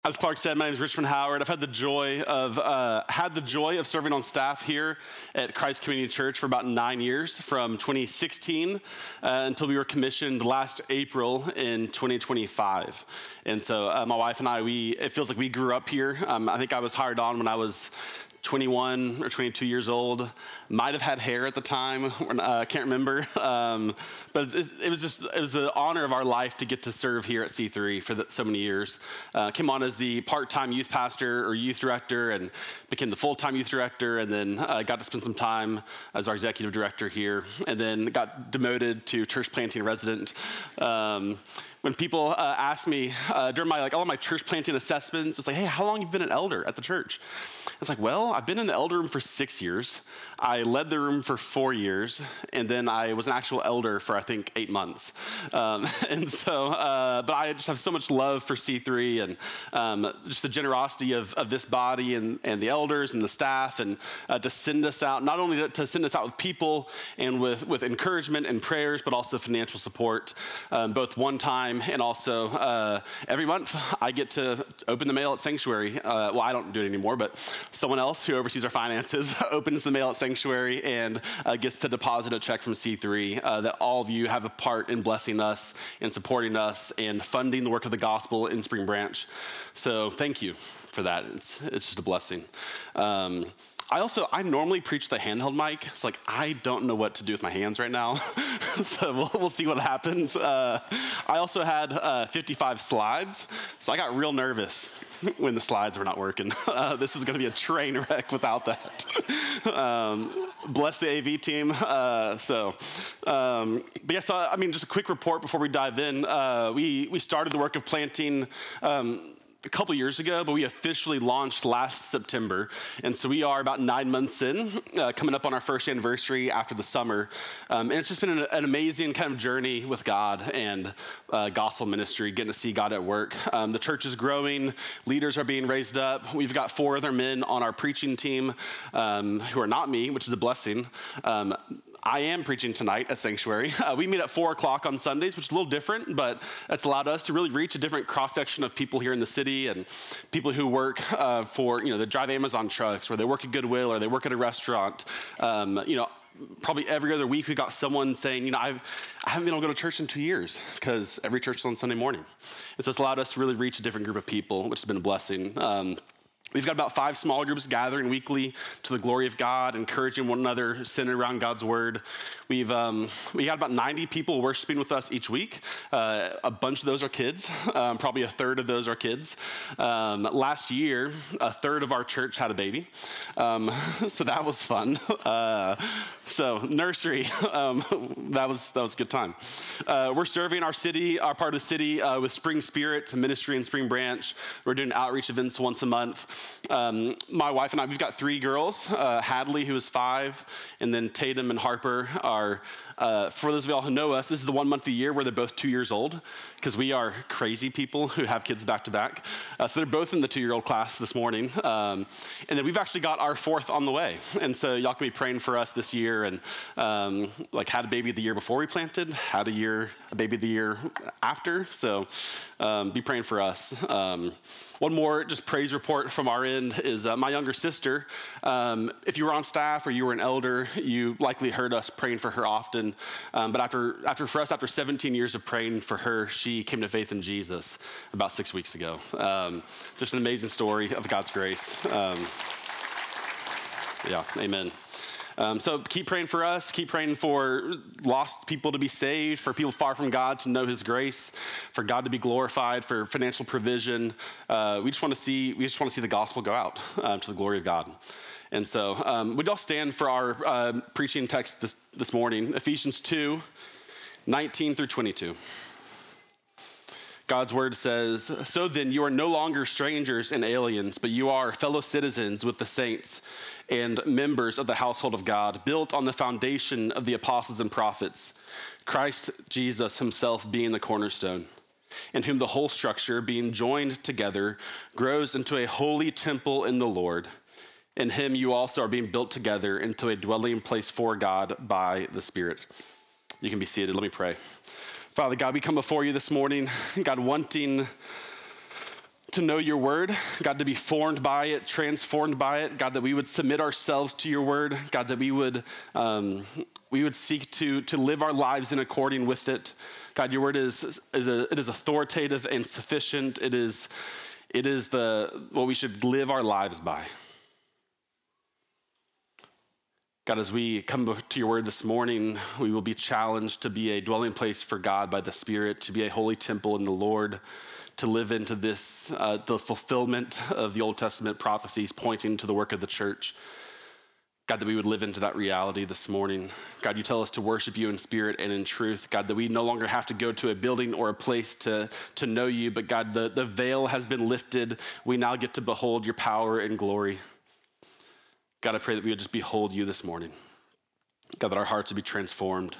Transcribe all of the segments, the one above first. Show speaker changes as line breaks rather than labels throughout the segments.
As Clark said, my name is Richmond Howard. I've had the joy of serving on staff here at Christ Community Church for about 9 years, from 2016 until we were commissioned last April in 2025. And so my wife and I, it feels like we grew up here. I think I was hired on when I was 21 or 22 years old. Might have had hair at the time. I can't remember. But it was the honor of our life to get to serve here at C3 for so many years. Came on as the part-time youth pastor or youth director and became the full-time youth director, and then got to spend some time as our executive director here, and then got demoted to church planting resident. When people ask me during all of my church planting assessments, it's like, hey, how long have you been an elder at the church? It's like, well, I've been in the elder room for 6 years. I led the room for 4 years, and then I was an actual elder for, I think, 8 months. But I just have so much love for C3 and just the generosity of this body and the elders and the staff, and to send us out, not only to send us out with people and with encouragement and prayers, but also financial support, both one time and also every month. I get to open the mail at Sanctuary. Well, I don't do it anymore, but someone else who oversees our finances opens the mail at Sanctuary and gets to deposit a check from C3 that all of you have a part in blessing us and supporting us and funding the work of the gospel in Spring Branch. So thank you for that. It's just a blessing. I normally preach the handheld mic. It's like, I don't know what to do with my hands right now. So we'll see what happens. I also had 55 slides. So I got real nervous when the slides were not working. This is going to be a train wreck without that. Bless the AV team. Just a quick report before we dive in. We started the work of planting a couple years ago, but we officially launched last September. And so we are about 9 months in, coming up on our first anniversary after the summer. And it's just been an amazing kind of journey with God and gospel ministry, getting to see God at work. The church is growing. Leaders are being raised up. We've got 4 other men on our preaching team who are not me, which is a blessing. I am preaching tonight at Sanctuary. We meet at 4 o'clock on Sundays, which is a little different, but it's allowed us to really reach a different cross-section of people here in the city, and people who work that drive Amazon trucks, or they work at Goodwill, or they work at a restaurant. Probably every other week we got someone saying, I haven't been able to go to church in 2 years because every church is on Sunday morning. And so it's allowed us to really reach a different group of people, which has been a blessing. We've got about 5 small groups gathering weekly to the glory of God, encouraging one another, centered around God's word. We got about 90 people worshiping with us each week. A bunch of those are kids. Probably a third of those are kids. Last year, a third of our church had a baby. So that was fun. So nursery, that was a good time. We're serving our city, our part of the city, with Spring Spirit ministry in Spring Branch. We're doing outreach events once a month. My wife and I, we've got 3 girls, Hadley, who is 5, and then Tatum and Harper are, for those of y'all who know us, this is the 1 month a year where they're both 2 years old, because we are crazy people who have kids back to back. So they're both in the 2-year-old class this morning. And then we've actually got our 4th on the way. And so y'all can be praying for us this year, and had a baby the year before we planted, had a baby the year after. So be praying for us. One more just praise report from our end is my younger sister. If you were on staff or you were an elder, you likely heard us praying for her often. But after 17 years of praying for her, she came to faith in Jesus about 6 weeks ago. Just an amazing story of God's grace. Amen. So keep praying for us. Keep praying for lost people to be saved, for people far from God to know His grace, for God to be glorified, for financial provision. We just want to see the gospel go out to the glory of God. And so we'd all stand for our preaching text this morning, Ephesians 2:19 through 22. God's word says, "So then you are no longer strangers and aliens, but you are fellow citizens with the saints and members of the household of God, built on the foundation of the apostles and prophets, Christ Jesus himself being the cornerstone, in whom the whole structure, being joined together, grows into a holy temple in the Lord. In him you also are being built together into a dwelling place for God by the Spirit." You can be seated. Let me pray. Father God, we come before you this morning, God, wanting to know your word, God, to be formed by it, transformed by it, God, that we would submit ourselves to your word, God, that we would seek to live our lives in according with it. God, your word is authoritative and sufficient. It is what we should live our lives by. God, as we come to your word this morning, we will be challenged to be a dwelling place for God by the Spirit, to be a holy temple in the Lord, to live into this, the fulfillment of the Old Testament prophecies pointing to the work of the church. God, that we would live into that reality this morning. God, you tell us to worship you in spirit and in truth. God, that we no longer have to go to a building or a place to know you, but God, the veil has been lifted. We now get to behold your power and glory. God, I pray that we would just behold you this morning. God, that our hearts would be transformed.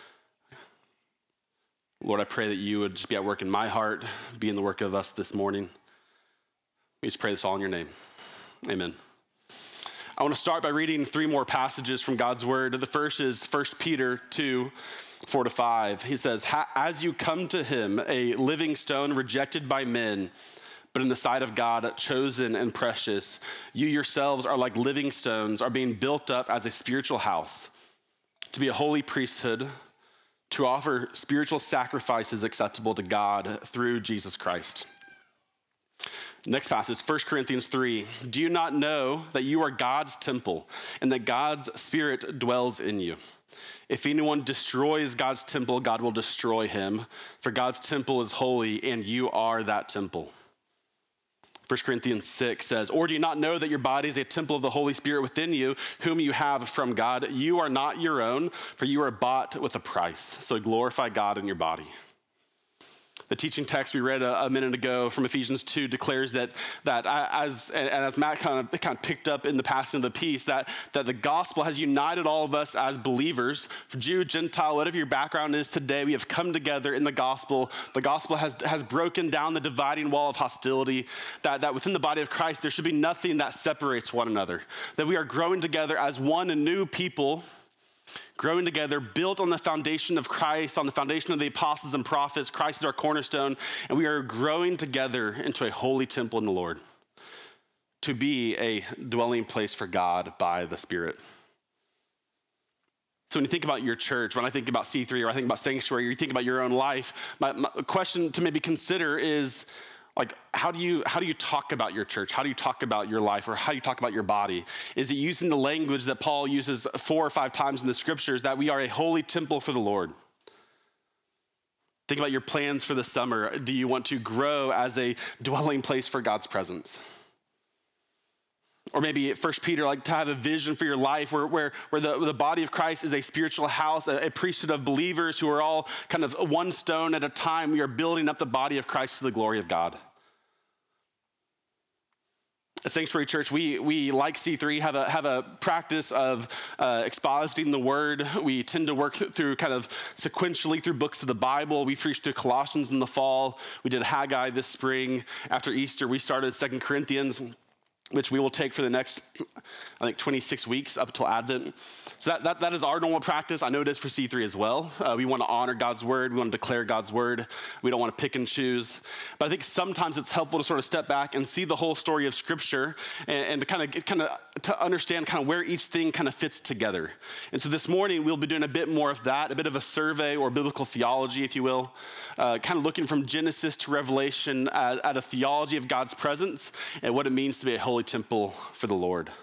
Lord, I pray that you would just be at work in my heart, be in the work of us this morning. We just pray this all in your name. Amen. I want to start by reading 3 more passages from God's word. The first is 1 Peter 2, 4-5. He says, as you come to him, a living stone rejected by men, but in the sight of God, chosen and precious, you yourselves are like living stones, are being built up as a spiritual house, to be a holy priesthood, to offer spiritual sacrifices acceptable to God through Jesus Christ. Next passage, 1 Corinthians 3. Do you not know that you are God's temple and that God's Spirit dwells in you? If anyone destroys God's temple, God will destroy him, for God's temple is holy and you are that temple. 1 Corinthians 6 says, or do you not know that your body is a temple of the Holy Spirit within you, whom you have from God? You are not your own, for you are bought with a price. So glorify God in your body. The teaching text we read a minute ago from Ephesians 2 declares that as Matt kind of picked up in the passage of the piece, that the gospel has united all of us as believers, for Jew, Gentile, whatever your background is today, we have come together in the gospel. The gospel has broken down the dividing wall of hostility, that within the body of Christ, there should be nothing that separates one another, that we are growing together as one new people, growing together, built on the foundation of Christ, on the foundation of the apostles and prophets. Christ is our cornerstone, and we are growing together into a holy temple in the Lord, to be a dwelling place for God by the Spirit. So when you think about your church, when I think about C3, or I think about Sanctuary, or you think about your own life, my question to maybe consider is, like, how do you talk about your church? How do you talk about your life, or how do you talk about your body? Is it using the language that Paul uses 4 or 5 times in the scriptures, that we are a holy temple for the Lord? Think about your plans for the summer. Do you want to grow as a dwelling place for God's presence? Or maybe 1 Peter, like to have a vision for your life where the body of Christ is a spiritual house, a priesthood of believers who are all kind of one stone at a time. We are building up the body of Christ to the glory of God. At Sanctuary Church, we like C3, have a practice of expositing the word. We tend to work through kind of sequentially through books of the Bible. We preached through Colossians in the fall. We did Haggai this spring. After Easter, we started 2 Corinthians, which we will take for the next, 26 weeks up until Advent. So that is our normal practice. I know it is for C3 as well. We want to honor God's word. We want to declare God's word. We don't want to pick and choose. But I think sometimes it's helpful to sort of step back and see the whole story of Scripture and to understand kind of where each thing kind of fits together. And so this morning we'll be doing a bit more of that, a bit of a survey or biblical theology, if you will, kind of looking from Genesis to Revelation at a theology of God's presence and what it means to be a holy temple for the Lord.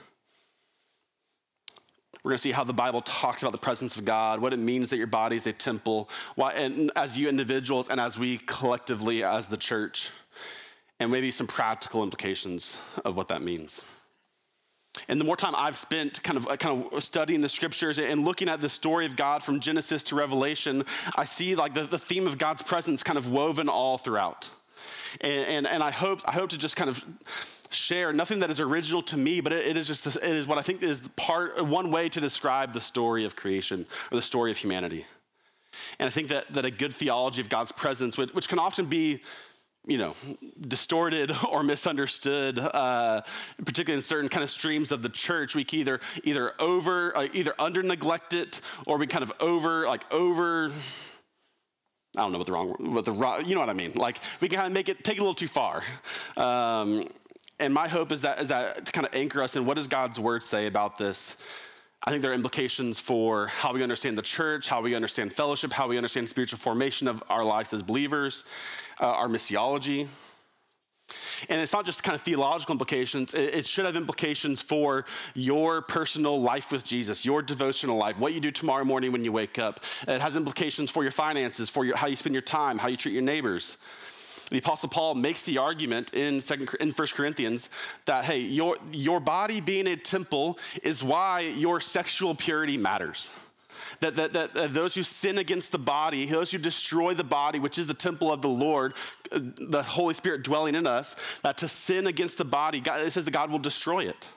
We're going to see how the Bible talks about the presence of God, what it means that your body is a temple, why, and as you individuals and as we collectively as the church, and maybe some practical implications of what that means. And the more time I've spent kind of studying the scriptures and looking at the story of God from Genesis to Revelation, I see like the theme of God's presence kind of woven all throughout. And I hope to just kind of share nothing that is original to me, but it is what I think is one way to describe the story of creation or the story of humanity. And I think that a good theology of God's presence, which can often be, distorted or misunderstood, particularly in certain kind of streams of the church, we can either under neglect it, or we kind of over I don't know you know what I mean? Like, we can kind of take it a little too far. And my hope is that to kind of anchor us in what does God's word say about this. I think there are implications for how we understand the church, how we understand fellowship, how we understand spiritual formation of our lives as believers, our missiology. And it's not just kind of theological implications. It should have implications for your personal life with Jesus, your devotional life, what you do tomorrow morning when you wake up. It has implications for your finances, for how you spend your time, how you treat your neighbors. The Apostle Paul makes the argument in 1 Corinthians that, hey, your body being a temple is why your sexual purity matters. That those who sin against the body, those who destroy the body, which is the temple of the Lord, the Holy Spirit dwelling in us, that to sin against the body, it says that God will destroy it.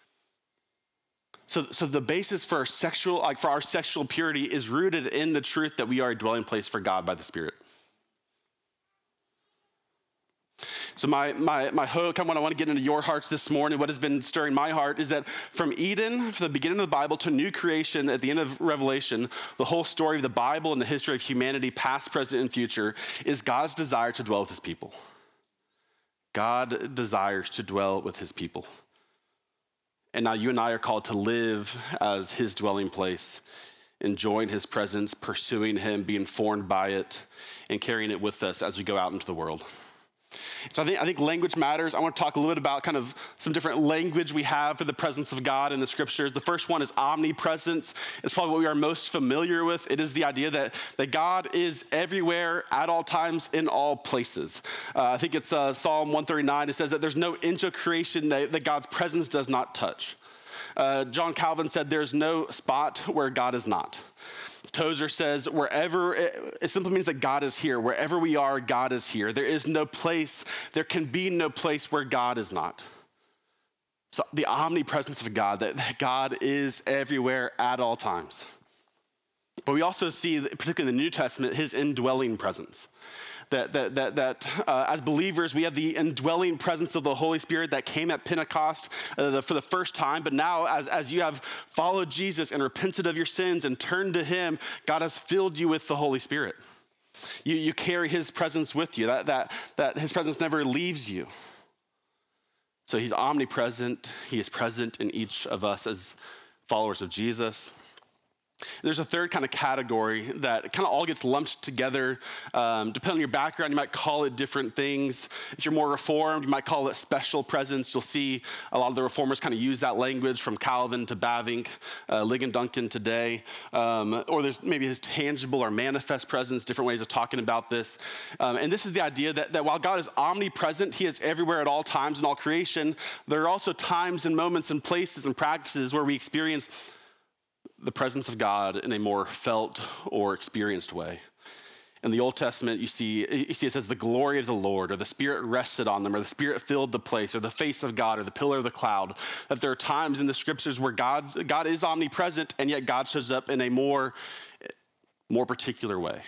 So the basis for our sexual purity is rooted in the truth that we are a dwelling place for God by the Spirit. So my hope, what I want to get into your hearts this morning, what has been stirring my heart, is that from Eden, from the beginning of the Bible, to new creation at the end of Revelation, the whole story of the Bible and the history of humanity, past, present, and future, is God's desire to dwell with his people. God desires to dwell with his people. And now you and I are called to live as his dwelling place, enjoying his presence, pursuing him, being formed by it, and carrying it with us as we go out into the world. So I think language matters. I want to talk a little bit about kind of some different language we have for the presence of God in the scriptures. The first one is omnipresence. It's probably what we are most familiar with. It is the idea that God is everywhere, at all times, in all places. I think it's Psalm 139. It says that there's no inch of creation that God's presence does not touch. John Calvin said there's no spot where God is not. Tozer says, it simply means that God is here. Wherever we are, God is here. There can be no place where God is not. So the omnipresence of God, that God is everywhere at all times. But we also see, particularly in the New Testament, his indwelling presence. That as believers, we have the indwelling presence of the Holy Spirit that came at Pentecost for the first time. But now, as you have followed Jesus and repented of your sins and turned to him, God has filled you with the Holy Spirit. You carry his presence with you, that his presence never leaves you. So he's omnipresent. He is present in each of us as followers of Jesus. There's a third kind of category that kind of all gets lumped together. Depending on your background, you might call it different things. If you're more Reformed, you might call it special presence. You'll see a lot of the Reformers kind of use that language, from Calvin to Bavinck, Ligon Duncan today. Or there's maybe his tangible or manifest presence, different ways of talking about this. And this is the idea that while God is omnipresent, he is everywhere at all times in all creation, there are also times and moments and places and practices where we experience the presence of God in a more felt or experienced way. In the Old Testament, you see it says the glory of the Lord, or the Spirit rested on them, or the Spirit filled the place, or the face of God, or the pillar of the cloud. That there are times in the scriptures where God is omnipresent, and yet God shows up in a more particular way.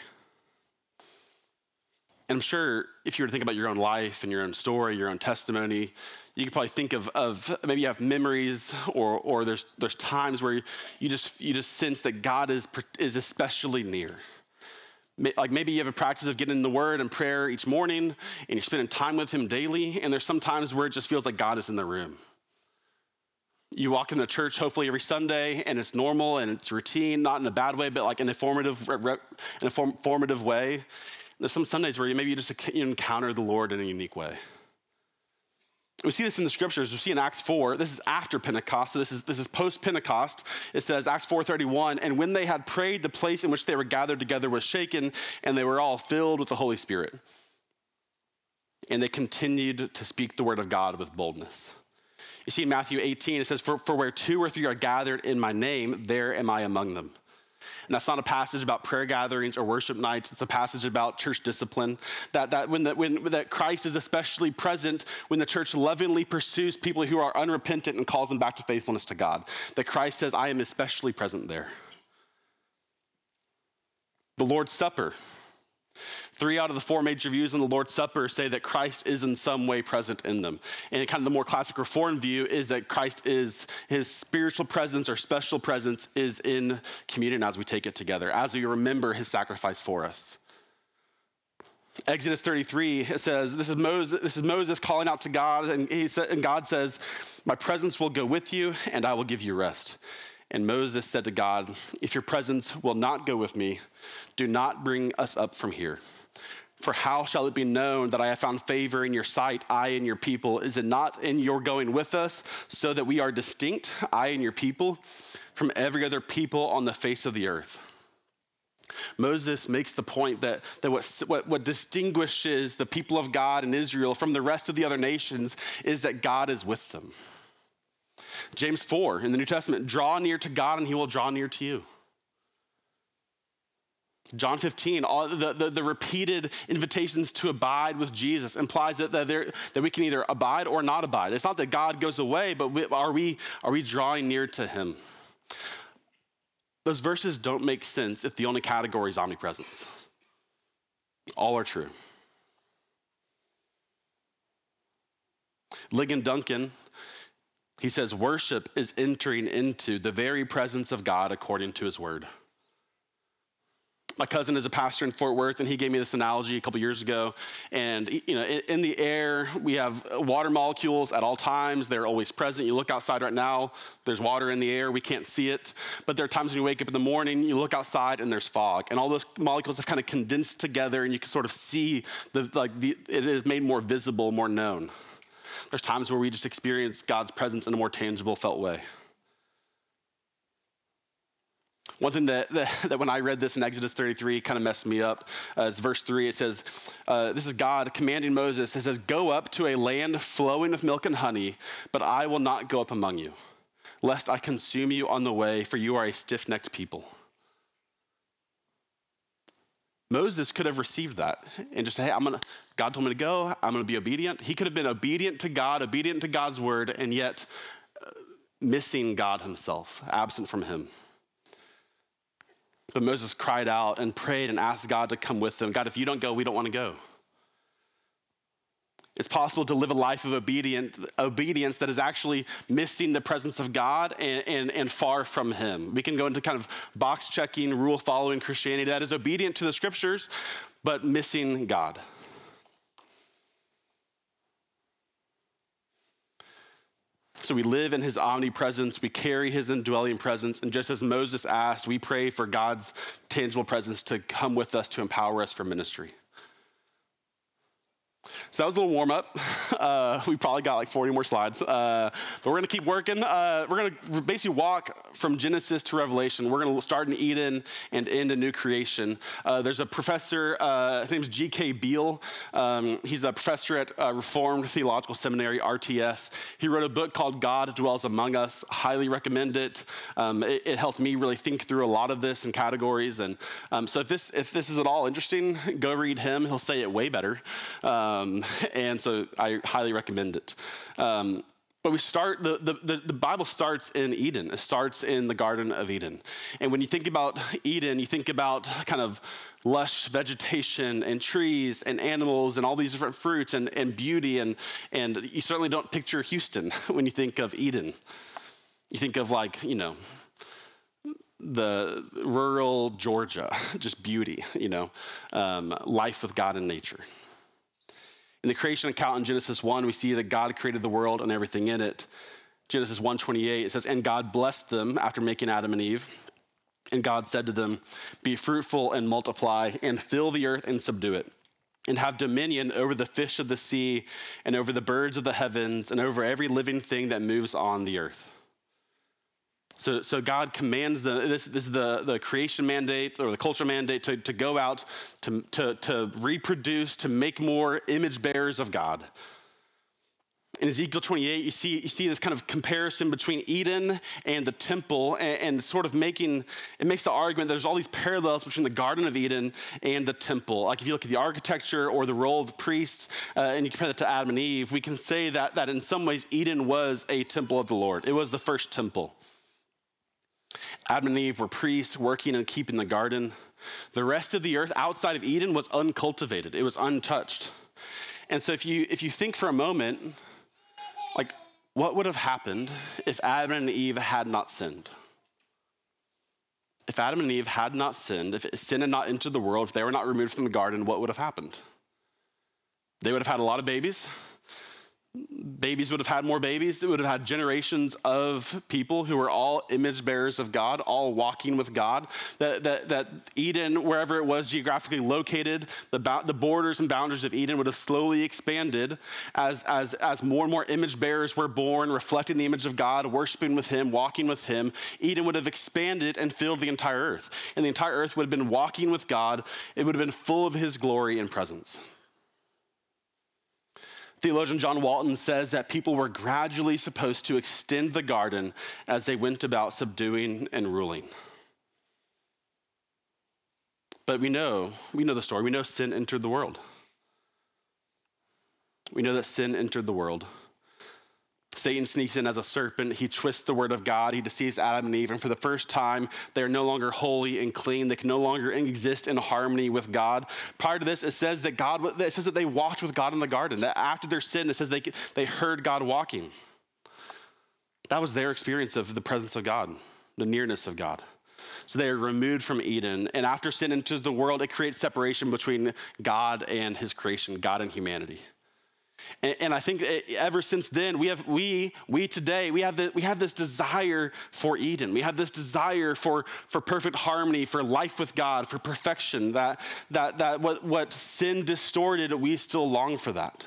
And I'm sure if you were to think about your own life and your own story, your own testimony, you could probably think of maybe you have memories or there's times where you just sense that God is especially near. Like maybe you have a practice of getting in the Word and prayer each morning, and you're spending time with him daily, and there's some times where it just feels like God is in the room. You walk into church hopefully every Sunday, and it's normal and it's routine, not in a bad way, but like in a formative way. There's some Sundays where you just encounter the Lord in a unique way. We see this in the scriptures. We see in Acts 4. This is after Pentecost. So this is post-Pentecost. It says, Acts 4:31, and when they had prayed, the place in which they were gathered together was shaken, and they were all filled with the Holy Spirit. And they continued to speak the word of God with boldness. You see in Matthew 18, it says, for where 2 or 3 are gathered in my name, there am I among them. And that's not a passage about prayer gatherings or worship nights. It's a passage about church discipline. That Christ is especially present when the church lovingly pursues people who are unrepentant and calls them back to faithfulness to God. That Christ says, I am especially present there. The Lord's Supper. 3 out of the 4 major views on the Lord's Supper say that Christ is in some way present in them. And kind of the more classic Reformed view is that his spiritual presence or special presence is in communion as we take it together, as we remember his sacrifice for us. Exodus 33, it says, this is Moses calling out to God, and God says, my presence will go with you, and I will give you rest. And Moses said to God, if your presence will not go with me, do not bring us up from here. For how shall it be known that I have found favor in your sight, I and your people? Is it not in your going with us, so that we are distinct, I and your people, from every other people on the face of the earth? Moses makes the point that what distinguishes the people of God in Israel from the rest of the other nations is that God is with them. James 4 in the New Testament, draw near to God and he will draw near to you. John 15, all the repeated invitations to abide with Jesus implies that we can either abide or not abide. It's not that God goes away, but are we drawing near to him? Those verses don't make sense if the only category is omnipresence. All are true. Ligon Duncan, he says, worship is entering into the very presence of God according to his word. My cousin is a pastor in Fort Worth, and he gave me this analogy a couple years ago. And in the air, we have water molecules at all times. They're always present. You look outside right now, there's water in the air. We can't see it. But there are times when you wake up in the morning, you look outside, and there's fog. And all those molecules have kind of condensed together, and you can sort of see it is made more visible, more known. There's times where we just experience God's presence in a more tangible, felt way. One thing that when I read this in Exodus 33 kind of messed me up, it's verse 3. It says, this is God commanding Moses. It says, go up to a land flowing with milk and honey, but I will not go up among you, lest I consume you on the way, for you are a stiff-necked people. Moses could have received that and just say, hey, God told me to go. I'm going to be obedient. He could have been obedient to God, obedient to God's word, and yet missing God himself, absent from him. But Moses cried out and prayed and asked God to come with him. God, if you don't go, we don't want to go. It's possible to live a life of obedience that is actually missing the presence of God and far from him. We can go into kind of box-checking, rule-following Christianity that is obedient to the scriptures, but missing God. So we live in his omnipresence, we carry his indwelling presence, and just as Moses asked, we pray for God's tangible presence to come with us to empower us for ministry. So that was a little warm up. We probably got like 40 more slides, but we're going to keep working. We're going to basically walk from Genesis to Revelation. We're going to start in Eden and end in new creation. There's a professor, his name is G.K. Beale. He's a professor at Reformed Theological Seminary, RTS. He wrote a book called God Dwells Among Us. Highly recommend it. It helped me really think through a lot of this in categories. And so if this is at all interesting, go read him. He'll say it way better. And so I highly recommend it. But we start, the Bible starts in Eden. It starts in the Garden of Eden. And when you think about Eden, you think about kind of lush vegetation and trees and animals and all these different fruits and beauty. And you certainly don't picture Houston when you think of Eden. You think of the rural Georgia, just beauty, life with God and nature. In the creation account in Genesis 1, we see that God created the world and everything in it. Genesis 1:28, it says, and God blessed them after making Adam and Eve. And God said to them, be fruitful and multiply and fill the earth and subdue it, and have dominion over the fish of the sea and over the birds of the heavens and over every living thing that moves on the earth. So God commands this is the creation mandate or the culture mandate to go out, to reproduce, to make more image bearers of God. In Ezekiel 28, you see this kind of comparison between Eden and the temple, and sort of it makes the argument that there's all these parallels between the Garden of Eden and the temple. Like if you look at the architecture or the role of the priests, and you compare that to Adam and Eve, we can say that in some ways Eden was a temple of the Lord. It was the first temple. Adam and Eve were priests working and keeping the garden. The rest of the earth outside of Eden was uncultivated. It was untouched. And so if you think for a moment, like what would have happened if Adam and Eve had not sinned? If Adam and Eve had not sinned, if sin had not entered the world, if they were not removed from the garden, what would have happened? They would have had a lot of babies. Babies would have had more babies. They would have had generations of people who were all image bearers of God, all walking with God. That Eden, wherever it was geographically located, the borders and boundaries of Eden would have slowly expanded as more and more image bearers were born, reflecting the image of God, worshiping with him, walking with him. Eden would have expanded and filled the entire earth. And the entire earth would have been walking with God. It would have been full of his glory and presence. Theologian John Walton says that people were gradually supposed to extend the garden as they went about subduing and ruling. But we know the story. We know sin entered the world. We know that sin entered the world. Satan sneaks in as a serpent. He twists the word of God. He deceives Adam and Eve. And for the first time, they are no longer holy and clean. They can no longer exist in harmony with God. Prior to this, it says that they walked with God in the garden. That after their sin, it says they heard God walking. That was their experience of the presence of God, the nearness of God. So they are removed from Eden. And after sin enters the world, it creates separation between God and his creation, God and humanity. And I think ever since then, we have this desire for Eden. We have this desire for perfect harmony, for life with God, for perfection. That what sin distorted, we still long for that.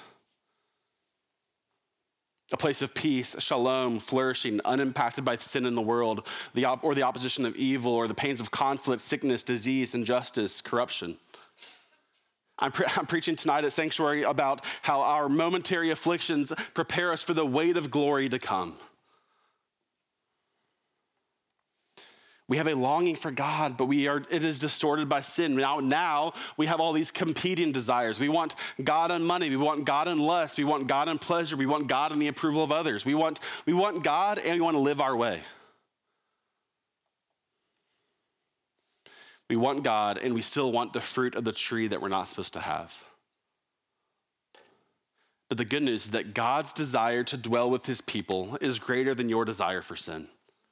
A place of peace, shalom, flourishing, unimpacted by sin in the world, or the opposition of evil, or the pains of conflict, sickness, disease, injustice, corruption. I'm preaching tonight at Sanctuary about how our momentary afflictions prepare us for the weight of glory to come. We have a longing for God, but it is distorted by sin. Now we have all these competing desires. We want God in money. We want God in lust. We want God in pleasure. We want God in the approval of others. We want God, and we want to live our way. We want God, and we still want the fruit of the tree that we're not supposed to have. But the good news is that God's desire to dwell with his people is greater than your desire for sin.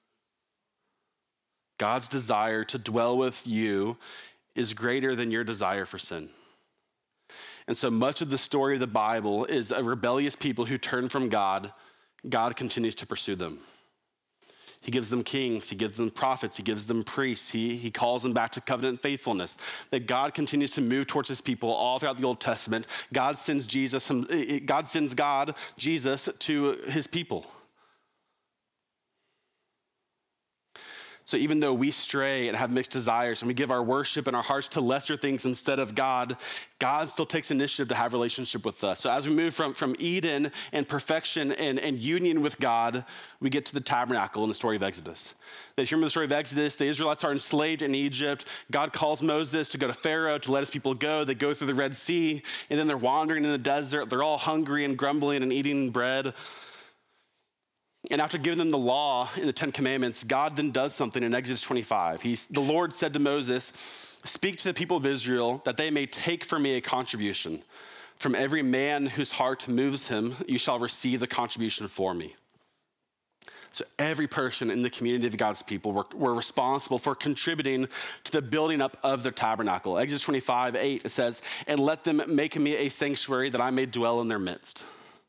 God's desire to dwell with you is greater than your desire for sin. And so much of the story of the Bible is a rebellious people who turn from God. God continues to pursue them. He gives them kings, he gives them prophets, he gives them priests, he calls them back to covenant faithfulness. That God continues to move towards his people all throughout the Old Testament. God sends Jesus to his people. So even though we stray and have mixed desires and we give our worship and our hearts to lesser things instead of God, God still takes initiative to have a relationship with us. So as we move from Eden and perfection and union with God, we get to the tabernacle in the story of Exodus. That if you remember the story of Exodus, the Israelites are enslaved in Egypt. God calls Moses to go to Pharaoh to let his people go. They go through the Red Sea, and then they're wandering in the desert. They're all hungry and grumbling and eating bread. And after giving them the law in the 10 Commandments, God then does something in Exodus 25. The Lord said to Moses, "Speak to the people of Israel that they may take for me a contribution. From every man whose heart moves him, you shall receive the contribution for me." So every person in the community of God's people were responsible for contributing to the building up of their tabernacle. Exodus 25:8, it says, "And let them make me a sanctuary that I may dwell in their midst."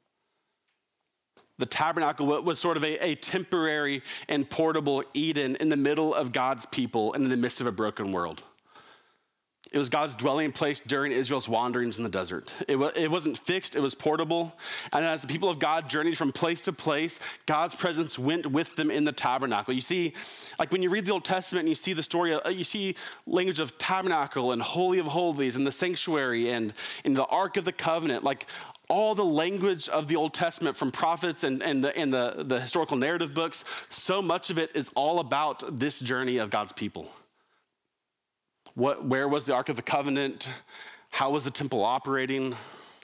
The tabernacle was sort of a temporary and portable Eden in the middle of God's people and in the midst of a broken world. It was God's dwelling place during Israel's wanderings in the desert. It wasn't fixed, it was portable. And as the people of God journeyed from place to place, God's presence went with them in the tabernacle. You see, like when you read the Old Testament and you see the story, you see language of tabernacle and Holy of Holies and the sanctuary and in the Ark of the Covenant, like all the language of the Old Testament from prophets and the historical narrative books, so much of it is all about this journey of God's people. Where was the Ark of the Covenant? How was the temple operating?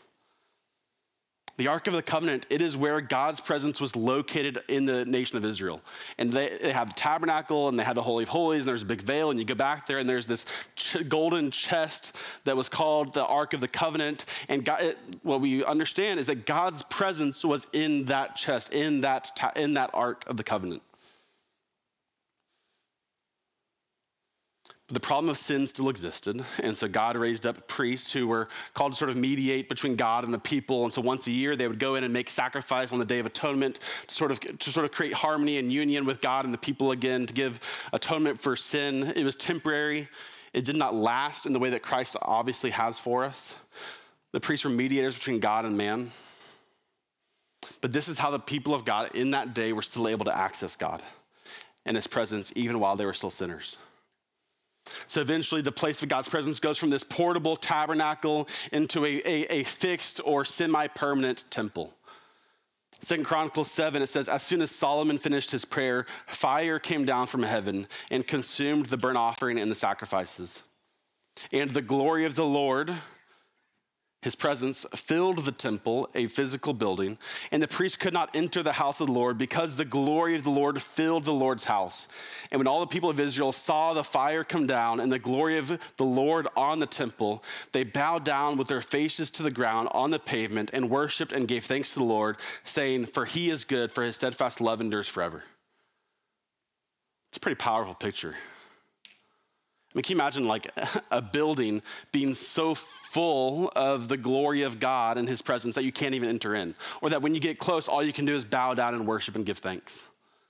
The Ark of the Covenant, it is where God's presence was located in the nation of Israel. And they have the tabernacle, and they had the Holy of Holies, and there's a big veil, and you go back there, and there's this golden chest that was called the Ark of the Covenant. And what we understand is that God's presence was in that chest, in that Ark of the Covenant. But the problem of sin still existed. And so God raised up priests who were called to sort of mediate between God and the people. And so once a year, they would go in and make sacrifice on the Day of Atonement to sort of create harmony and union with God and the people again, to give atonement for sin. It was temporary. It did not last in the way that Christ obviously has for us. The priests were mediators between God and man. But this is how the people of God in that day were still able to access God and his presence even while they were still sinners. So eventually the place of God's presence goes from this portable tabernacle into a fixed or semi-permanent temple. 2 Chronicles 7, it says, as soon as Solomon finished his prayer, fire came down from heaven and consumed the burnt offering and the sacrifices. And the glory of the Lord, his presence, filled the temple, a physical building, and the priest could not enter the house of the Lord because the glory of the Lord filled the Lord's house. And when all the people of Israel saw the fire come down and the glory of the Lord on the temple, they bowed down with their faces to the ground on the pavement and worshiped and gave thanks to the Lord, saying, for he is good, for his steadfast love endures forever. It's a pretty powerful picture. I mean, can you imagine like a building being so full of the glory of God and his presence that you can't even enter in? Or that when you get close, all you can do is bow down and worship and give thanks.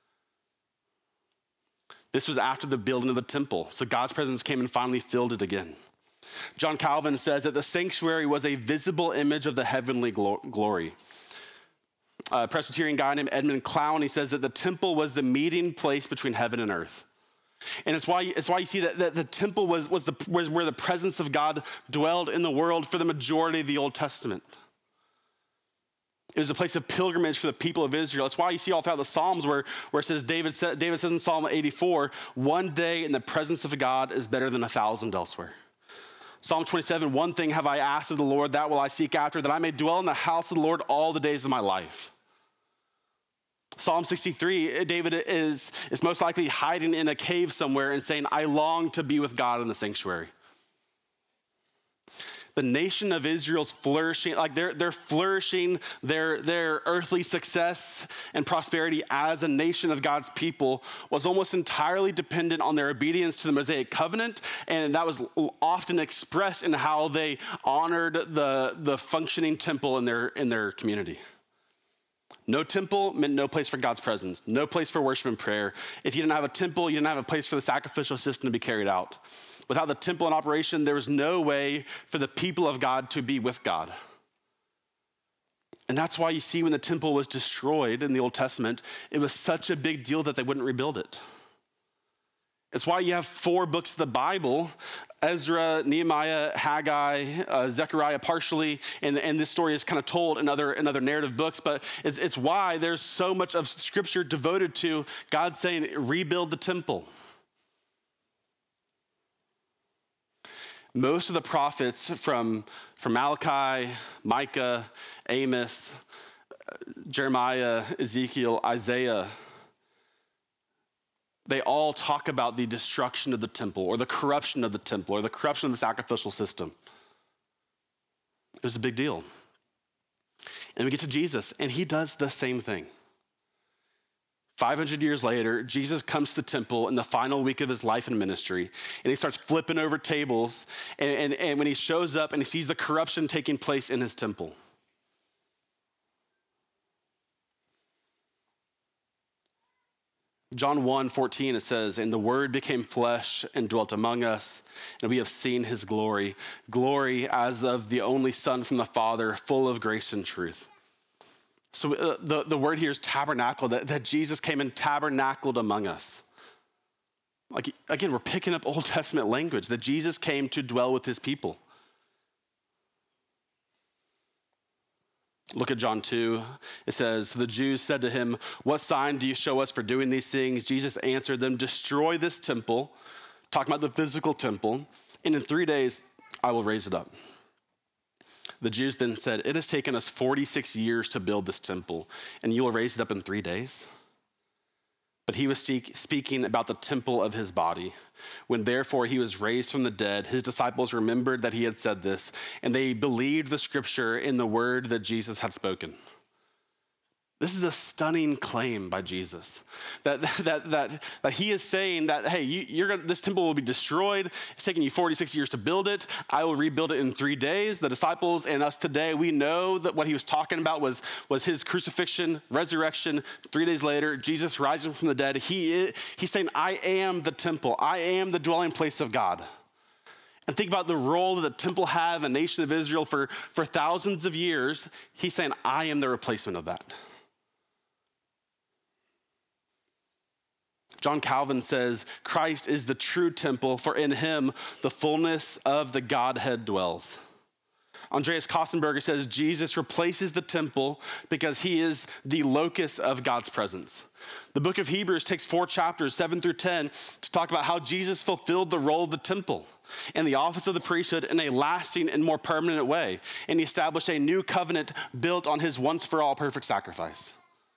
This was after the building of the temple. So God's presence came and finally filled it again. John Calvin says that the sanctuary was a visible image of the heavenly glory. A Presbyterian guy named Edmund Clown, he says that the temple was the meeting place between heaven and earth. And it's why you see that the temple was where the presence of God dwelled in the world for the majority of the Old Testament. It was a place of pilgrimage for the people of Israel. It's why you see all throughout the Psalms where it says, David says in Psalm 84, one day in the presence of God is better than 1,000 elsewhere. Psalm 27, one thing have I asked of the Lord, that will I seek after, that I may dwell in the house of the Lord all the days of my life. Psalm 63, David is most likely hiding in a cave somewhere and saying, I long to be with God in the sanctuary. The nation of Israel's flourishing, like they're flourishing their earthly success and prosperity as a nation of God's people was almost entirely dependent on their obedience to the Mosaic covenant, and that was often expressed in how they honored the functioning temple in their community. No temple meant no place for God's presence, no place for worship and prayer. If you didn't have a temple, you didn't have a place for the sacrificial system to be carried out. Without the temple in operation, there was no way for the people of God to be with God. And that's why you see when the temple was destroyed in the Old Testament, it was such a big deal that they wouldn't rebuild it. It's why you have 4 books of the Bible, Ezra, Nehemiah, Haggai, Zechariah partially, and this story is kind of told in other narrative books, but it's why there's so much of scripture devoted to God saying, rebuild the temple. Most of the prophets from Malachi, Micah, Amos, Jeremiah, Ezekiel, Isaiah, they all talk about the destruction of the temple or the corruption of the temple or the corruption of the sacrificial system. It was a big deal. And we get to Jesus, and he does the same thing. 500 years later, Jesus comes to the temple in the final week of his life and ministry, and he starts flipping over tables, and when he shows up and he sees the corruption taking place in his temple. John 1:14, it says, and the word became flesh and dwelt among us, and we have seen his glory, glory as of the only Son from the Father, full of grace and truth. So the word here is tabernacle, that Jesus came and tabernacled among us. Like, again, we're picking up Old Testament language, that Jesus came to dwell with his people. Look at John 2. It says, the Jews said to him, what sign do you show us for doing these things? Jesus answered them, destroy this temple, talking about the physical temple, and in 3 days I will raise it up. The Jews then said, it has taken us 46 years to build this temple, and you will raise it up in 3 days? But he was speaking about the temple of his body. When therefore he was raised from the dead, his disciples remembered that he had said this, and they believed the scripture in the word that Jesus had spoken. This is a stunning claim by Jesus, that he is saying that, hey, this temple will be destroyed. It's taken you 46 years to build it. I will rebuild it in 3 days. The disciples and us today, we know that what he was talking about was his crucifixion, resurrection. 3 days later, Jesus rising from the dead. He's saying, I am the temple. I am the dwelling place of God. And think about the role that the temple had in the nation of Israel for thousands of years. He's saying, I am the replacement of that. John Calvin says, Christ is the true temple, for in him the fullness of the Godhead dwells. Andreas Kostenberger says, Jesus replaces the temple because he is the locus of God's presence. The book of Hebrews takes 4 chapters, 7 through 10, to talk about how Jesus fulfilled the role of the temple and the office of the priesthood in a lasting and more permanent way. And he established a new covenant built on his once-for-all perfect sacrifice.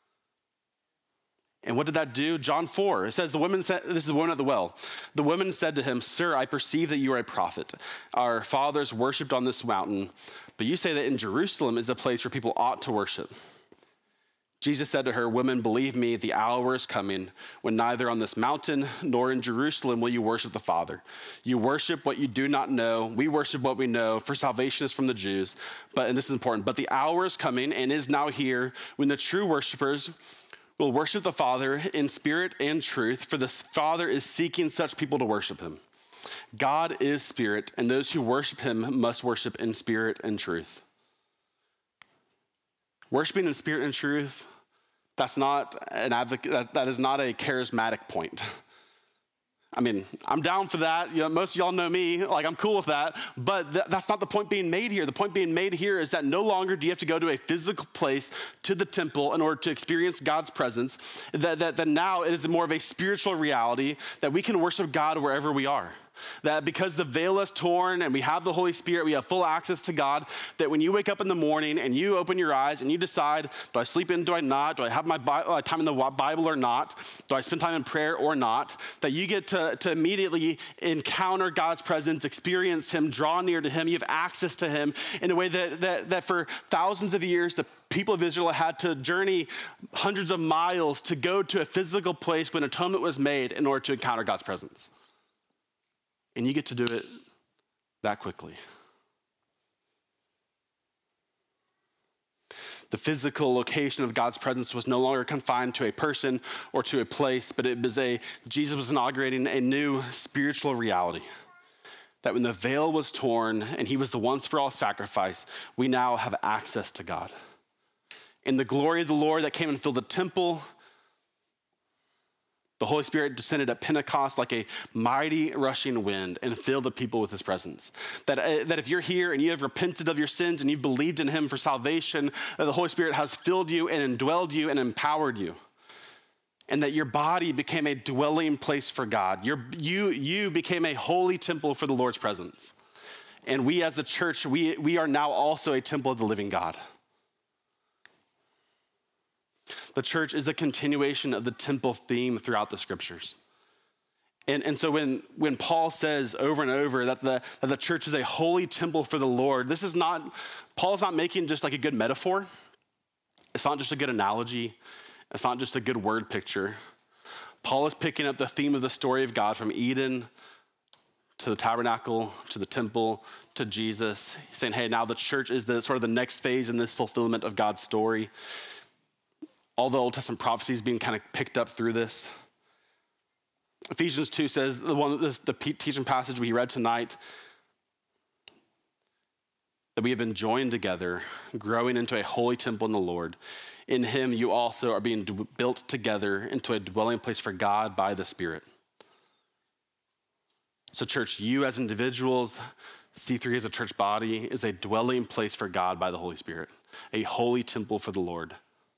And what did that do? John 4, it says, this is the woman at the well. The woman said to him, Sir, I perceive that you are a prophet. Our fathers worshiped on this mountain, but you say that in Jerusalem is a place where people ought to worship. Jesus said to her, Woman, believe me, the hour is coming when neither on this mountain nor in Jerusalem will you worship the Father. You worship what you do not know. We worship what we know, for salvation is from the Jews. And this is important, but the hour is coming and is now here when the true worshipers will worship the Father in spirit and truth, for the Father is seeking such people to worship him. God is spirit, and those who worship him must worship in spirit and truth. Worshiping in spirit and truth, that's not that is not a charismatic point. I mean, I'm down for that. Most of y'all know me, I'm cool with that, but that's not the point being made here. The point being made here is that no longer do you have to go to a physical place, to the temple, in order to experience God's presence, that now it is more of a spiritual reality that we can worship God wherever we are. That because the veil is torn and we have the Holy Spirit, we have full access to God, that when you wake up in the morning and you open your eyes and you decide, do I sleep in, do I not? Do I have my time in the Bible or not? Do I spend time in prayer or not? That you get to immediately encounter God's presence, experience him, draw near to him. You have access to him in a way that for thousands of years, the people of Israel had to journey hundreds of miles to go to a physical place when atonement was made in order to encounter God's presence. And you get to do it that quickly. The physical location of God's presence was no longer confined to a person or to a place, but Jesus was inaugurating a new spiritual reality. That when the veil was torn and he was the once for all sacrifice, we now have access to God. In the glory of the Lord that came and filled the temple, the Holy Spirit descended at Pentecost like a mighty rushing wind and filled the people with his presence. That if you're here and you have repented of your sins and you've believed in him for salvation, that the Holy Spirit has filled you and indwelled you and empowered you. And that your body became a dwelling place for God. You became a holy temple for the Lord's presence. And we as the church, we are now also a temple of the living God. The church is the continuation of the temple theme throughout the scriptures. And so when Paul says over and over that the church is a holy temple for the Lord, Paul's not making just like a good metaphor. It's not just a good analogy. It's not just a good word picture. Paul is picking up the theme of the story of God from Eden to the tabernacle, to the temple, to Jesus. He's saying, hey, now the church is the sort of the next phase in this fulfillment of God's story. All the Old Testament prophecies being kind of picked up through this. Ephesians 2 says, the teaching passage we read tonight, that we have been joined together, growing into a holy temple in the Lord. In him you also are being built together into a dwelling place for God by the Spirit. So church, you as individuals, C3 as a church body, is a dwelling place for God by the Holy Spirit, a holy temple for the Lord.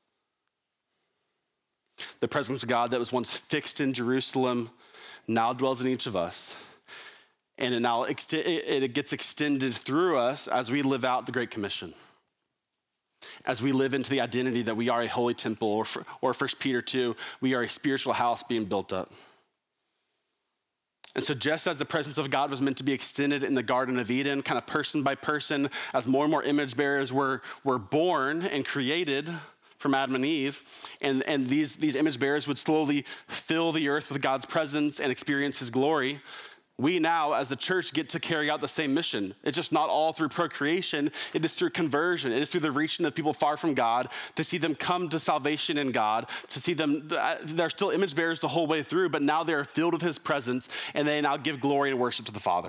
The presence of God that was once fixed in Jerusalem now dwells in each of us. And it gets extended through us as we live out the Great Commission. As we live into the identity that we are a holy temple, or 1 Peter 2, we are a spiritual house being built up. And so just as the presence of God was meant to be extended in the Garden of Eden, kind of person by person, as more and more image bearers were born and created from Adam and Eve, and these image bearers would slowly fill the earth with God's presence and experience his glory, we now, as the church, get to carry out the same mission. It's just not all through procreation. It is through conversion. It is through the reaching of people far from God, to see them come to salvation in God, to see them, they're still image bearers the whole way through, but now they are filled with his presence, and they now give glory and worship to the Father.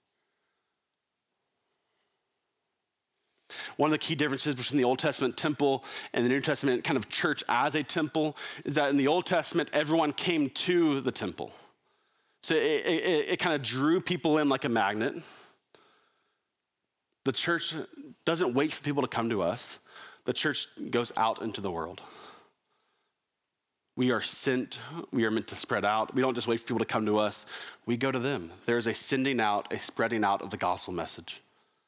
One of the key differences between the Old Testament temple and the New Testament kind of church as a temple is that in the Old Testament, everyone came to the temple. So it kind of drew people in like a magnet. The church doesn't wait for people to come to us. The church goes out into the world. We are sent, we are meant to spread out. We don't just wait for people to come to us. We go to them. There is a sending out, a spreading out of the gospel message.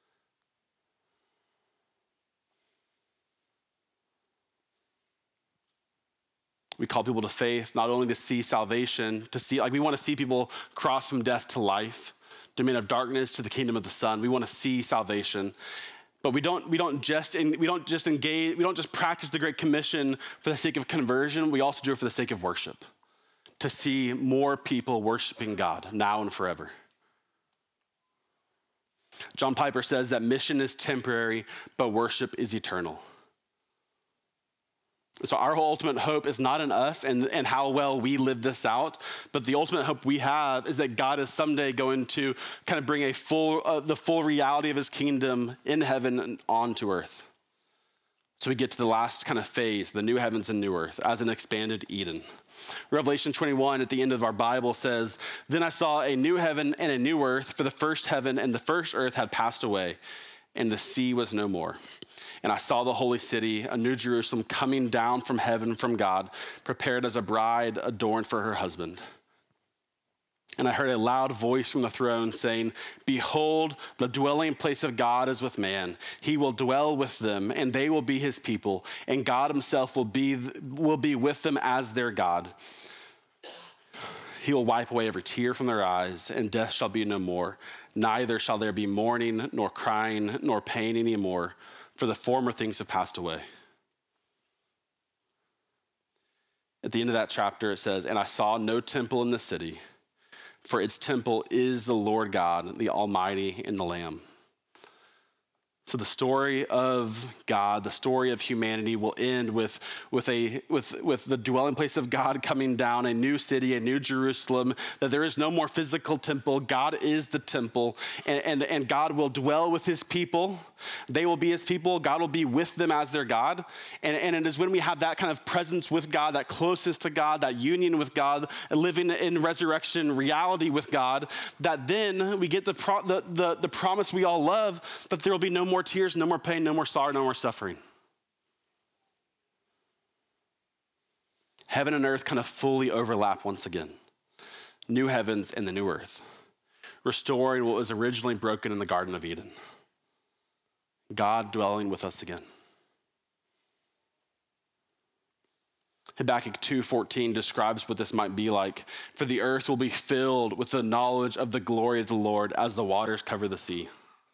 We call people to faith, not only to see salvation, we want to see people cross from death to life, domain of darkness to the kingdom of the Son. We want to see salvation, but we don't just practice the Great Commission for the sake of conversion. We also do it for the sake of worship, to see more people worshiping God now and forever. John Piper says that mission is temporary, but worship is eternal. So our ultimate hope is not in us and how well we live this out, but the ultimate hope we have is that God is someday going to kind of bring the full reality of his kingdom in heaven and onto earth. So we get to the last kind of phase, the new heavens and new earth, as an expanded Eden. Revelation 21 at the end of our Bible says, "Then I saw a new heaven and a new earth, for the first heaven and the first earth had passed away, and the sea was no more. And I saw the holy city, a new Jerusalem, coming down from heaven from God, prepared as a bride adorned for her husband. And I heard a loud voice from the throne saying, 'Behold, the dwelling place of God is with man. He will dwell with them, and they will be his people, and God himself will be with them as their God. He will wipe away every tear from their eyes, and death shall be no more. Neither shall there be mourning, nor crying, nor pain anymore, for the former things have passed away.'" At the end of that chapter, it says, "And I saw no temple in the city, for its temple is the Lord God, the Almighty, and the Lamb." So the story of God, the story of humanity will end with the dwelling place of God coming down, a new city, a new Jerusalem, that there is no more physical temple. God is the temple, and God will dwell with his people. They will be his people. God will be with them as their God. And it is when we have that kind of presence with God, that closeness to God, that union with God, living in resurrection reality with God, that then we get the promise we all love, that there will be no more tears, no more pain, no more sorrow, no more suffering. Heaven and earth kind of fully overlap once again. New heavens and the new earth, restoring what was originally broken in the Garden of Eden. God dwelling with us again. Habakkuk 2:14 describes what this might be like. "For the earth will be filled with the knowledge of the glory of the Lord as the waters cover the sea."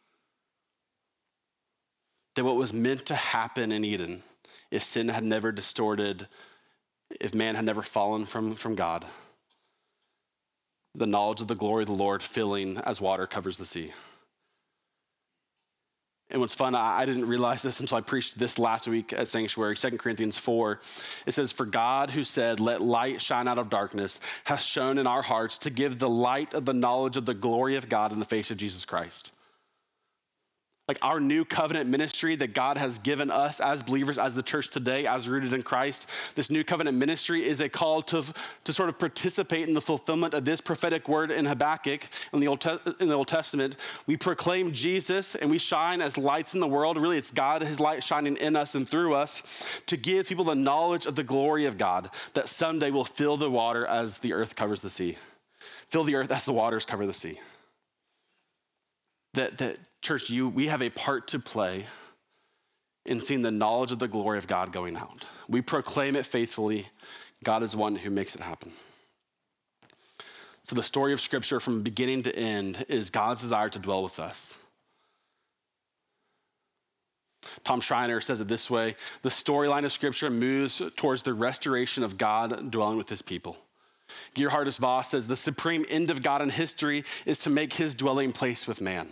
That what was meant to happen in Eden, if sin had never distorted, if man had never fallen from God, the knowledge of the glory of the Lord filling as water covers the sea. And what's fun, I didn't realize this until I preached this last week at Sanctuary, 2 Corinthians 4. It says, "For God who said, 'Let light shine out of darkness,' has shone in our hearts to give the light of the knowledge of the glory of God in the face of Jesus Christ." Like our new covenant ministry that God has given us as believers, as the church today, as rooted in Christ, this new covenant ministry is a call to sort of participate in the fulfillment of this prophetic word in Habakkuk in the Old Testament. We proclaim Jesus and we shine as lights in the world. Really, it's God, his light shining in us and through us to give people the knowledge of the glory of God that someday will fill the water as the earth covers the sea. Fill the earth as the waters cover the sea. That church, we have a part to play in seeing the knowledge of the glory of God going out. We proclaim it faithfully. God is one who makes it happen. So the story of Scripture from beginning to end is God's desire to dwell with us. Tom Schreiner says it this way: the storyline of Scripture moves towards the restoration of God dwelling with his people. Gerhardus Voss says the supreme end of God in history is to make his dwelling place with man.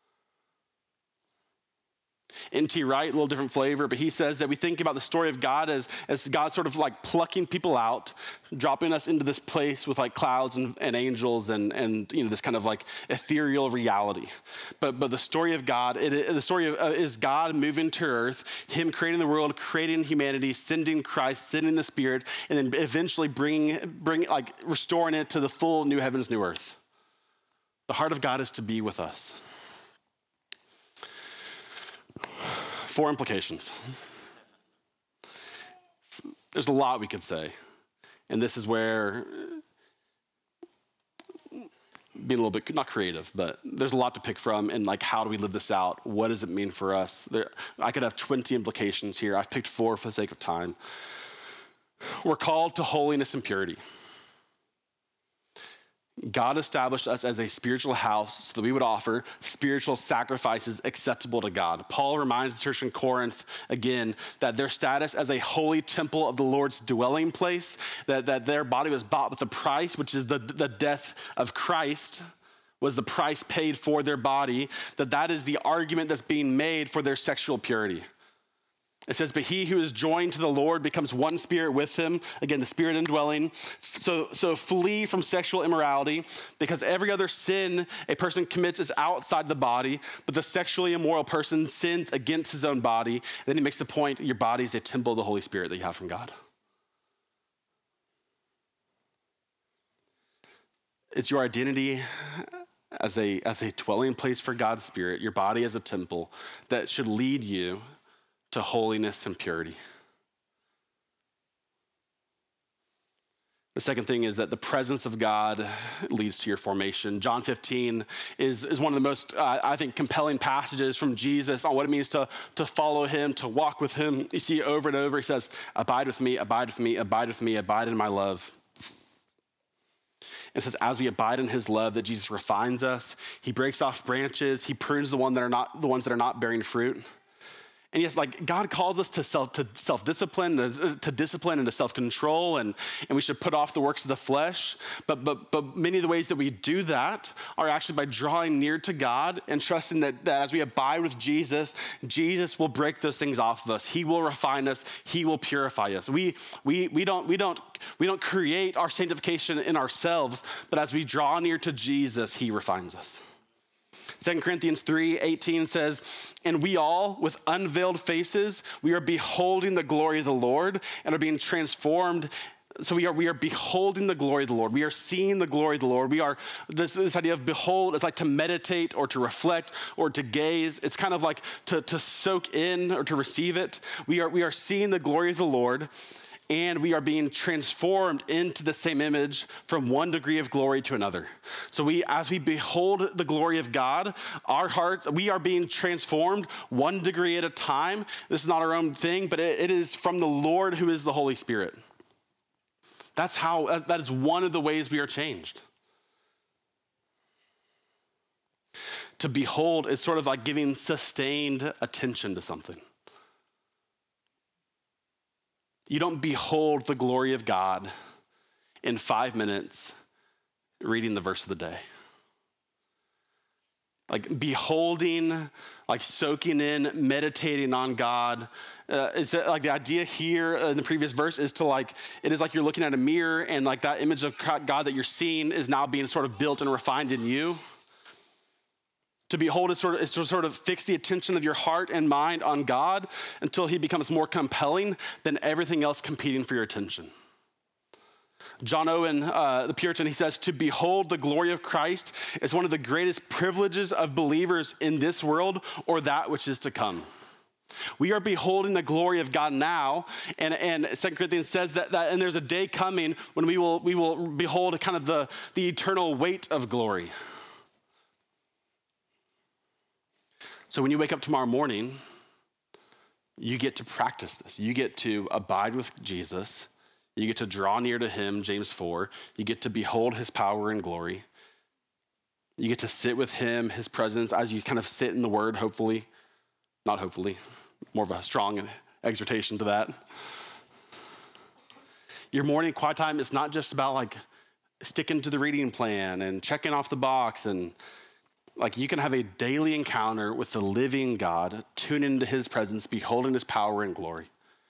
N.T. Wright, a little different flavor, but he says that we think about the story of God as God sort of like plucking people out, dropping us into this place with like clouds and angels and this kind of like ethereal reality. But the story of God, the story is God moving to earth, him creating the world, creating humanity, sending Christ, sending the Spirit, and then eventually restoring it to the full new heavens, new earth. The heart of God is to be with us. 4 implications. There's a lot we could say. And this is where being a little bit, not creative, but there's a lot to pick from. And like, how do we live this out? What does it mean for us? I could have 20 implications here. I've picked 4 for the sake of time. We're called to holiness and purity. God established us as a spiritual house so that we would offer spiritual sacrifices acceptable to God. Paul reminds the church in Corinth, again, that their status as a holy temple of the Lord's dwelling place, that their body was bought with a price, which is the death of Christ, was the price paid for their body, that is the argument that's being made for their sexual purity. It says, but he who is joined to the Lord becomes one spirit with him. Again, the Spirit indwelling. So flee from sexual immorality, because every other sin a person commits is outside the body, but the sexually immoral person sins against his own body. And then he makes the point, your body is a temple of the Holy Spirit that you have from God. It's your identity as a dwelling place for God's Spirit, your body as a temple that should lead you to holiness and purity. The second thing is that the presence of God leads to your formation. John 15 is one of the most, I think, compelling passages from Jesus on what it means to follow him, to walk with him. You see over and over, he says, abide with me, abide with me, abide with me, abide in my love. It says, as we abide in his love, that Jesus refines us. He breaks off branches. He prunes the ones that are not bearing fruit. And yes, like God calls us to self-discipline, to discipline and to self-control, and we should put off the works of the flesh. But many of the ways that we do that are actually by drawing near to God and trusting that as we abide with Jesus, Jesus will break those things off of us. He will refine us. He will purify us. We don't create our sanctification in ourselves, but as we draw near to Jesus, he refines us. 2 Corinthians 3:18 says, and we all, with unveiled faces, we are beholding the glory of the Lord and are being transformed. So we are beholding the glory of the Lord. We are seeing the glory of the Lord. We are, this idea of behold, it's like to meditate or to reflect or to gaze. It's kind of like to soak in or to receive it. We are seeing the glory of the Lord, and we are being transformed into the same image from one degree of glory to another. So as we behold the glory of God, our hearts, we are being transformed one degree at a time. This is not our own thing, but it is from the Lord who is the Holy Spirit. That is one of the ways we are changed. To behold is sort of like giving sustained attention to something. You don't behold the glory of God in 5 minutes reading the verse of the day. Like beholding, like soaking in, meditating on God. Is that like the idea here in the previous verse is it is like you're looking at a mirror and like that image of God that you're seeing is now being sort of built and refined in you. To behold is to sort of fix the attention of your heart and mind on God until he becomes more compelling than everything else competing for your attention. John Owen, the Puritan, he says, to behold the glory of Christ is one of the greatest privileges of believers in this world or that which is to come. We are beholding the glory of God now, and 2 Corinthians says that and there's a day coming when we will behold kind of the eternal weight of glory. So when you wake up tomorrow morning, you get to practice this. You get to abide with Jesus. You get to draw near to him, James 4. You get to behold his power and glory. You get to sit with him, his presence, as you kind of sit in the word, hopefully. Not hopefully. More of a strong exhortation to that. Your morning quiet time is not just about like sticking to the reading plan and checking off the box, and like you can have a daily encounter with the living God, tune into his presence, beholding his power and glory.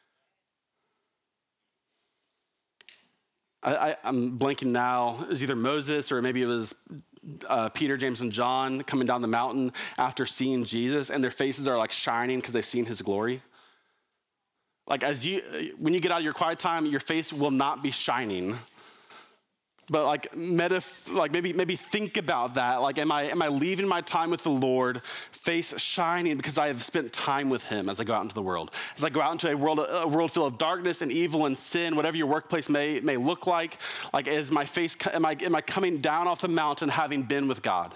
I'm blanking now. It was either Moses or maybe it was Peter, James, and John coming down the mountain after seeing Jesus, and their faces are like shining because they've seen his glory. Like when you get out of your quiet time, your face will not be shining. But like maybe think about that. Like, am I leaving my time with the Lord, face shining because I have spent time with him as I go out into the world? As I go out into a world full of darkness and evil and sin, whatever your workplace may look like is my face, am I coming down off the mountain having been with God?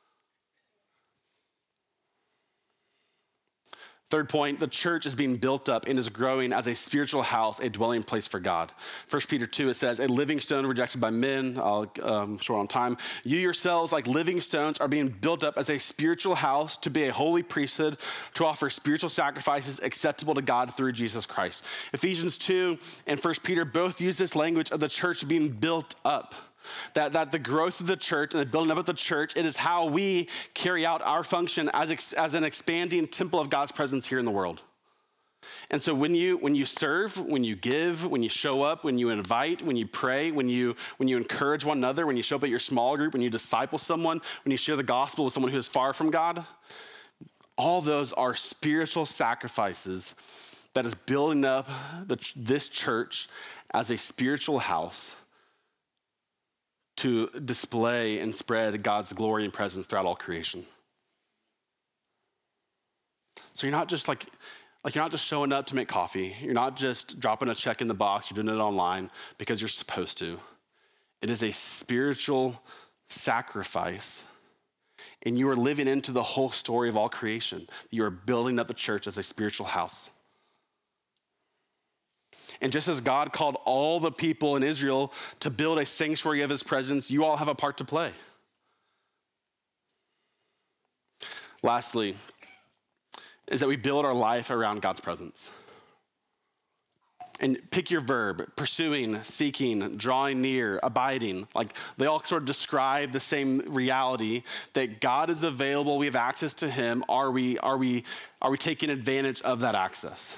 Third point, the church is being built up and is growing as a spiritual house, a dwelling place for God. 1 Peter 2, it says, a living stone rejected by men. Short on time. You yourselves, like living stones, are being built up as a spiritual house to be a holy priesthood, to offer spiritual sacrifices acceptable to God through Jesus Christ. Ephesians 2 and 1 Peter both use this language of the church being built up. That the growth of the church and the building up of the church, it is how we carry out our function as an expanding temple of God's presence here in the world. And so when you serve, when you give, when you show up, when you invite, when you pray, when you encourage one another, when you show up at your small group, when you disciple someone, when you share the gospel with someone who is far from God, all those are spiritual sacrifices that is building up this church as a spiritual house to display and spread God's glory and presence throughout all creation. So you're not just you're not just showing up to make coffee. You're not just dropping a check in the box. You're doing it online because you're supposed to. It is a spiritual sacrifice, and you are living into the whole story of all creation. You are building up a church as a spiritual house. And just as God called all the people in Israel to build a sanctuary of his presence, you all have a part to play. Lastly, is that we build our life around God's presence. And pick your verb: pursuing, seeking, drawing near, abiding. Like, they all sort of describe the same reality that God is available, we have access to him. Are we taking advantage of that access?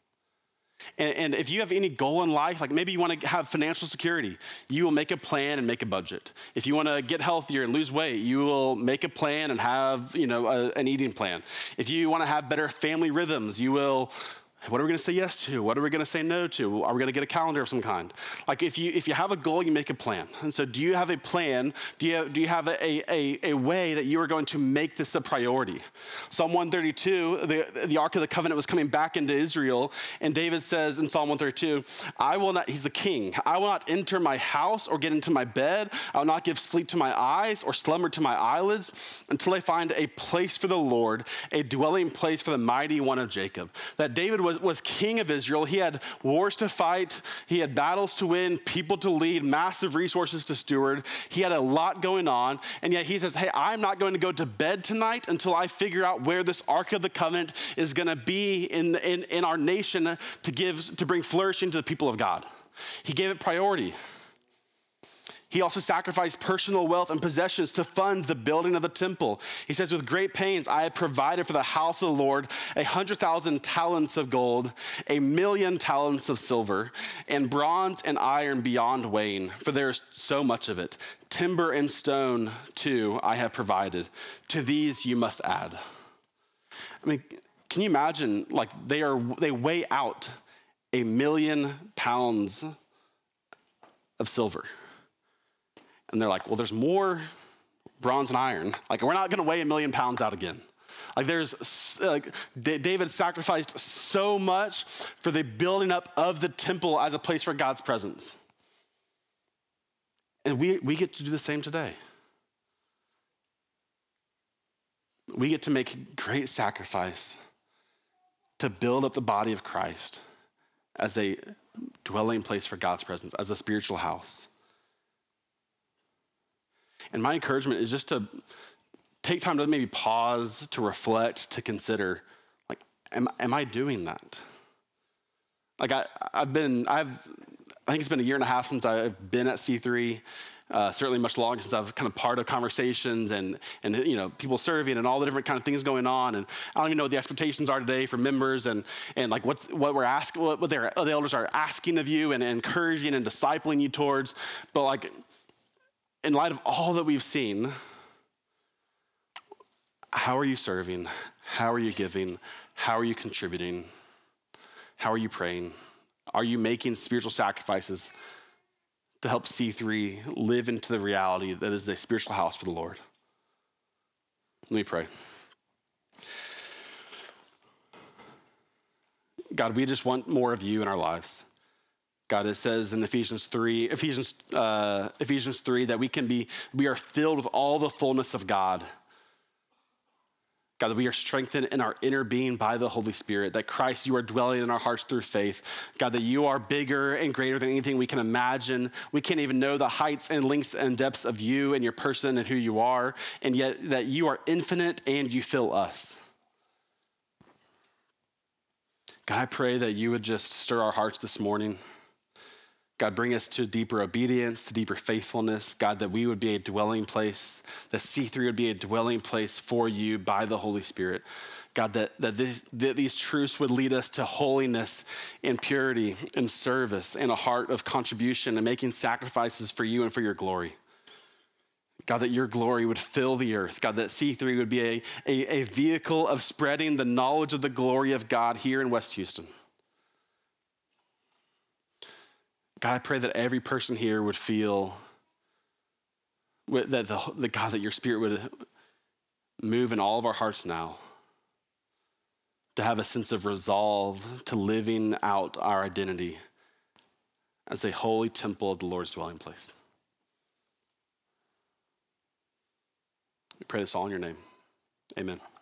And if you have any goal in life, like maybe you want to have financial security, you will make a plan and make a budget. If you want to get healthier and lose weight, you will make a plan and have, an eating plan. If you want to have better family rhythms, you will. What are we going to say yes to? What are we going to say no to? Are we going to get a calendar of some kind? Like if you have a goal, you make a plan. And so do you have a plan? Do you have a way that you are going to make this a priority? Psalm 132, the Ark of the Covenant was coming back into Israel, and David says in Psalm 132, he's the king, I will not enter my house or get into my bed. I will not give sleep to my eyes or slumber to my eyelids until I find a place for the Lord, a dwelling place for the mighty one of Jacob. That David was king of Israel. He had wars to fight. He had battles to win, people to lead, massive resources to steward. He had a lot going on. And yet he says, hey, I'm not going to go to bed tonight until I figure out where this Ark of the Covenant is going to be in our nation to bring flourishing to the people of God. He gave it priority. He also sacrificed personal wealth and possessions to fund the building of the temple. He says, with great pains, I have provided for the house of the Lord 100,000 talents of gold, 1,000,000 talents of silver, and bronze and iron beyond weighing, for there is so much of it. Timber and stone, too, I have provided. To these you must add. I mean, can you imagine, like, they weigh out 1,000,000 pounds of silver. And they're like, well, there's more bronze and iron. Like, we're not going to weigh 1,000,000 pounds out again. Like, David sacrificed so much for the building up of the temple as a place for God's presence. And we get to do the same today. We get to make great sacrifice to build up the body of Christ as a dwelling place for God's presence, as a spiritual house. And my encouragement is just to take time to maybe pause, to reflect, to consider, like, am I doing that? Like I think it's been a year and a half since I've been at C3. Certainly much longer since I've kind of part of conversations and people serving and all the different kind of things going on. And I don't even know what the expectations are today for members and like what we're asking, what the elders are asking of you and encouraging and discipling you towards. But like in light of all that we've seen, how are you serving? How are you giving? How are you contributing? How are you praying? Are you making spiritual sacrifices to help C3 live into the reality that is a spiritual house for the Lord? Let me pray. God, we just want more of you in our lives. God, it says in Ephesians 3 that we are filled with all the fullness of God. God, that we are strengthened in our inner being by the Holy Spirit, that Christ, you are dwelling in our hearts through faith. God, that you are bigger and greater than anything we can imagine. We can't even know the heights and lengths and depths of you and your person and who you are, and yet that you are infinite and you fill us. God, I pray that you would just stir our hearts this morning. God, bring us to deeper obedience, to deeper faithfulness. God, that we would be a dwelling place, that C3 would be a dwelling place for you by the Holy Spirit. God, that these truths would lead us to holiness and purity and service and a heart of contribution and making sacrifices for you and for your glory. God, that your glory would fill the earth. God, that C3 would be a vehicle of spreading the knowledge of the glory of God here in West Houston. God, I pray that every person here would feel that the God, that your Spirit would move in all of our hearts now, to have a sense of resolve to living out our identity as a holy temple of the Lord's dwelling place. We pray this all in your name. Amen.